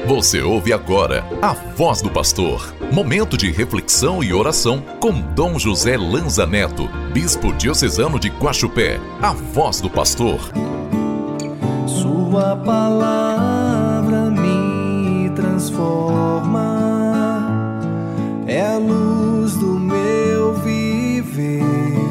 Você ouve agora a Voz do Pastor. Momento de reflexão e oração com Dom José Lanza Neto, Bispo Diocesano de Guaxupé. A Voz do Pastor. Sua palavra me transforma, é a luz do meu viver.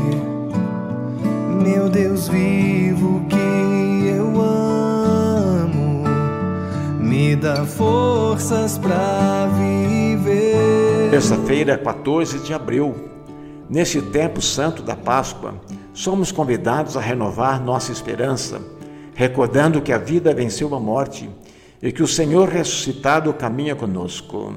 Meu Deus vivo que eu amo, me dá forças para viver. Terça-feira, 14 de abril. Neste tempo santo da Páscoa, somos convidados a renovar nossa esperança, recordando que a vida venceu a morte e que o Senhor ressuscitado caminha conosco.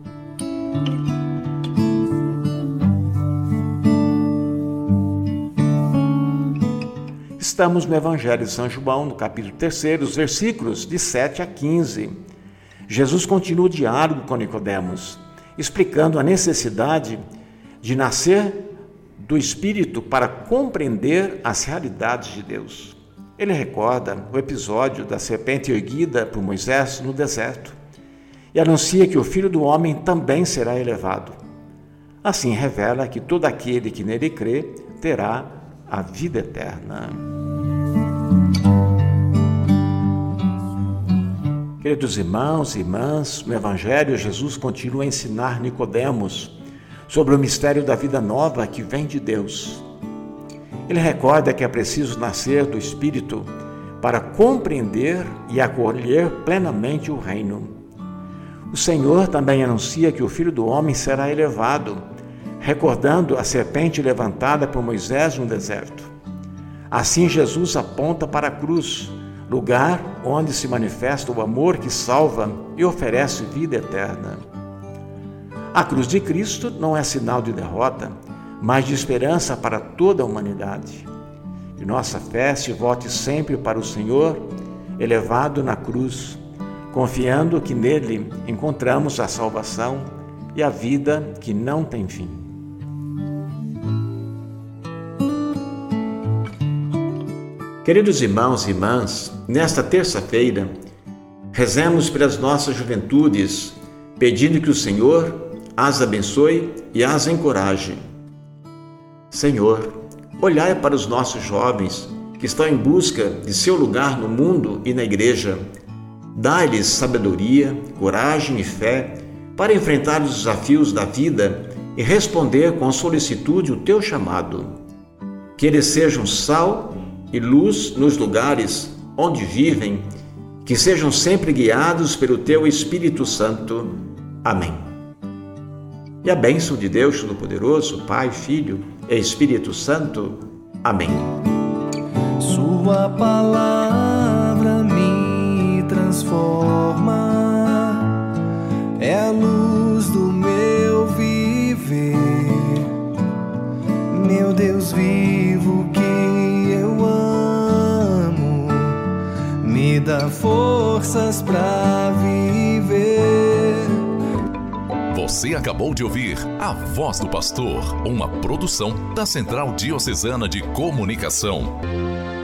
Estamos no Evangelho de São João, no capítulo 3, os versículos de 7 a 15. Jesus continua o diálogo com Nicodemos, explicando a necessidade de nascer do Espírito para compreender as realidades de Deus. Ele recorda o episódio da serpente erguida por Moisés no deserto e anuncia que o Filho do Homem também será elevado. Assim revela que todo aquele que nele crê terá a vida eterna. Queridos irmãos e irmãs, no Evangelho, Jesus continua a ensinar Nicodemos sobre o mistério da vida nova que vem de Deus. Ele recorda que é preciso nascer do Espírito para compreender e acolher plenamente o reino. O Senhor também anuncia que o Filho do Homem será elevado, recordando a serpente levantada por Moisés no deserto. Assim, Jesus aponta para a cruz, lugar onde se manifesta o amor que salva e oferece vida eterna. A cruz de Cristo não é sinal de derrota, mas de esperança para toda a humanidade. Que nossa fé se volte sempre para o Senhor, elevado na cruz, confiando que nele encontramos a salvação e a vida que não tem fim. Queridos irmãos e irmãs, nesta terça-feira, rezemos pelas nossas juventudes, pedindo que o Senhor as abençoe e as encoraje. Senhor, olhai para os nossos jovens que estão em busca de seu lugar no mundo e na igreja. Dai-lhes sabedoria, coragem e fé para enfrentar os desafios da vida e responder com solicitude o teu chamado. Que eles sejam sal e luz nos lugares onde vivem, que sejam sempre guiados pelo teu Espírito Santo. Amém. E a bênção de Deus Todo-Poderoso, Pai, Filho e Espírito Santo. Amém. Sua palavra me transforma, é a luz do meu viver. Meu Deus vivo que eu amo, me dá forças para viver. Você acabou de ouvir A Voz do Pastor, uma produção da Central Diocesana de Comunicação.